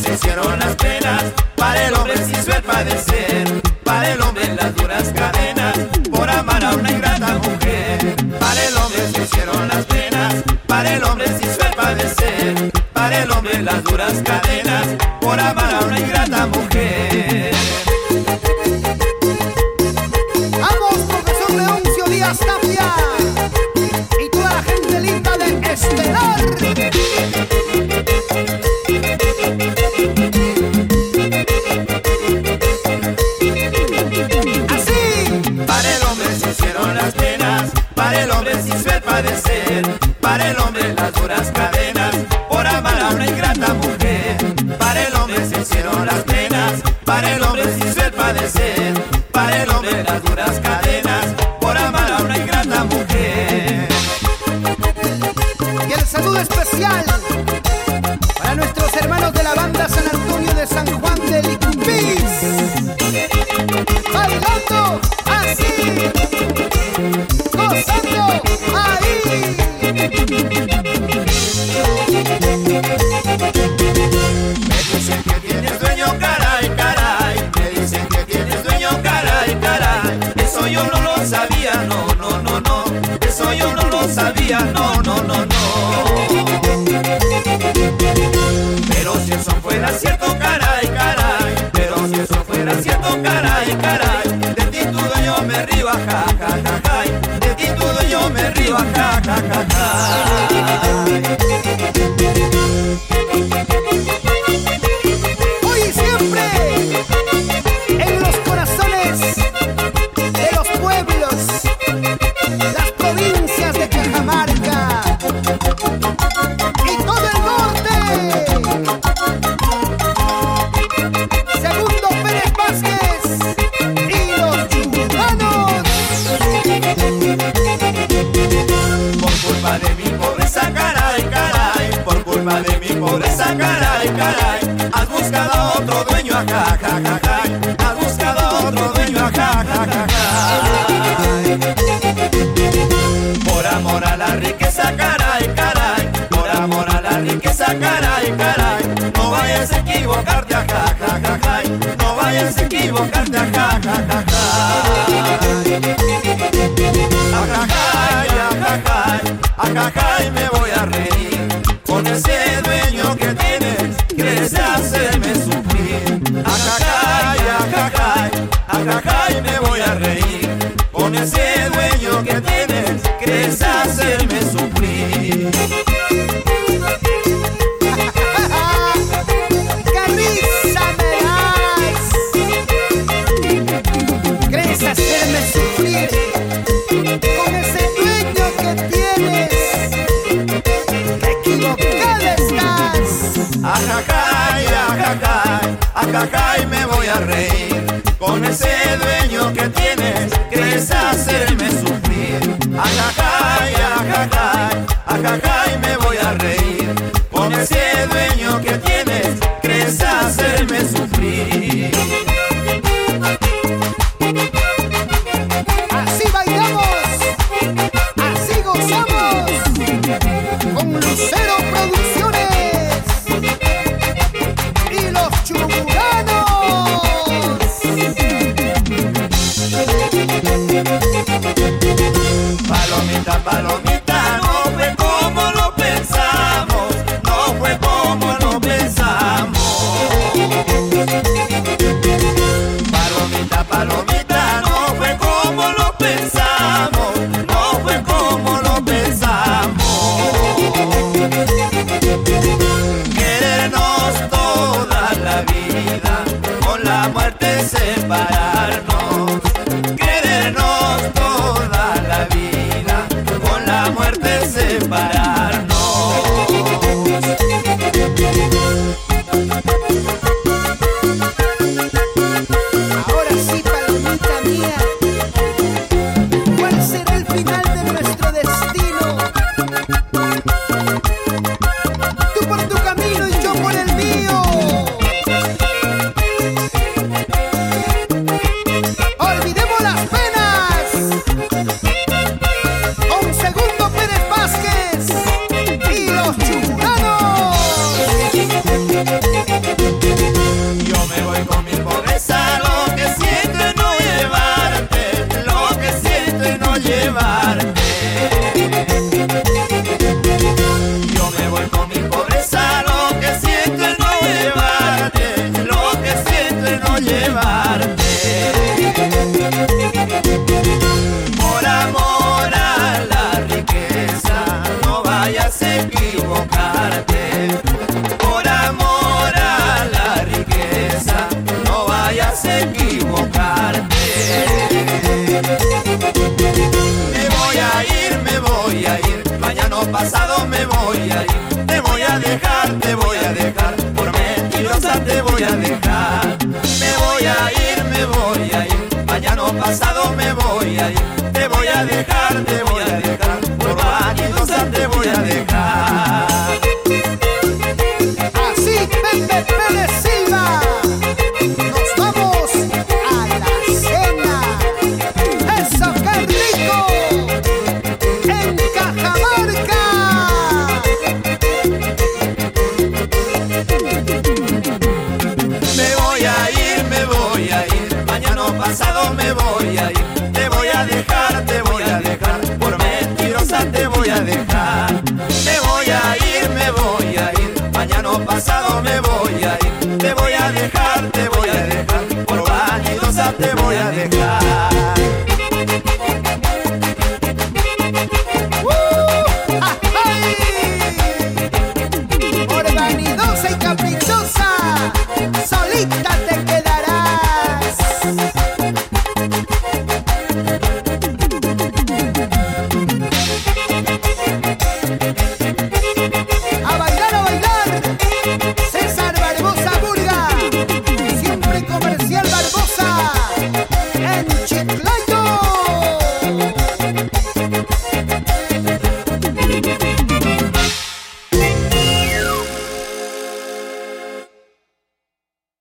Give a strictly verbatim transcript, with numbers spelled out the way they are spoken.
se hicieron las penas, para el hombre se hizo el padecer, para el hombre las duras cadenas, por amar a una ingrata mujer. Para el hombre se hicieron las penas, para el hombre se hizo el padecer, para el hombre las duras cadenas, por amar a una ingrata mujer. Vamos, profesor Leoncio Díaz Tapia y toda la gente linda de Estelar. Para el hombre se hizo el padecer, para el hombre las duras cadenas, por amar a una ingrata mujer. Para el hombre se hicieron las penas, para el hombre se hizo el padecer, para el hombre las duras cadenas, por amar a una ingrata mujer. Y el saludo especial para nuestros hermanos de la banda San Antonio de San Juan de Licupís, bailando así, gozando ahí. Me dicen que tienes dueño, caray, caray. Me dicen que tienes dueño, caray, caray. Eso yo no lo sabía, no, no, no, no. Eso yo no lo sabía, no, no, no, no. Pero si eso fuera cierto, caray, caray. Pero si eso fuera cierto, caray, caray. De ti tu dueño me río, ja, ja, ja, ja. De ti tu dueño me río, ja, ja, ja, ja. Hoy y siempre en los corazones de los pueblos, las provincias de Cajamarca y todo el norte. Segundo Pérez Vázquez y los churranos. Por culpa de mi pobreza, caray, caray. Por culpa de mi pobreza, caray, caray. Has buscado a otro dueño, ja, ja, ja, ja. Has buscado a otro dueño, ja, ja, ja, ja. Por amor a la riqueza, caray, caray. Por amor a la riqueza, caray, caray. No vayas a equivocarte, ja, ja, ja, ja. No vayas a equivocarte, ja, ja, ja, ja. Ajajay, ajajay, me voy a reír con ese dueño que tienes, quieres hacerme sufrir. Ajajay, ajajay, ajajay, me voy a reír con ese dueño que tienes, quieres hacerme sufrir. ¡Qué risa me das! ¿Quieres hacerme sufrir con ese dueño que tienes? ¡Qué equivocada estás! Ajajay, ajajay, ajajay, me voy a reír con ese dueño que tienes, quieres hacerme sufrir. Ajajay, ajajay, ajajay, me voy a reír con ese dueño que tienes, quieres hacerme sufrir. Así bailamos, así gozamos, con Lucero Producciones y los churanos. Palomita, palomita, no fue como lo pensamos, no fue como lo pensamos. Palomita, palomita, no fue como lo pensamos, no fue como lo pensamos. Querernos toda la vida, con la muerte separarnos. Querernos toda la vida, con la muerte separarnos. Ahora sí, palomita mía, ¿cuál será el final de nuestro destino? Tú por tu camino y yo por el mío. Olvidemos las penas con Segundo Pérez Vázquez y los churanos. mañana pasado me voy a ir. Te voy a dejar, te voy a dejar, por vanidosa te voy a dejar. Así Pepe Pérez Silva, nos vamos a la cena. ¡Eso qué rico! En Cajamarca. Me voy a ir, me voy a ir, mañana pasado me voy a ir. Te voy a dejar, te voy a dejar, por mentirosa te voy a dejar. Me voy a ir, me voy a ir, mañana pasado me voy a ir. Te voy a dejar, te voy a dejar, por vanidosa te voy a dejar.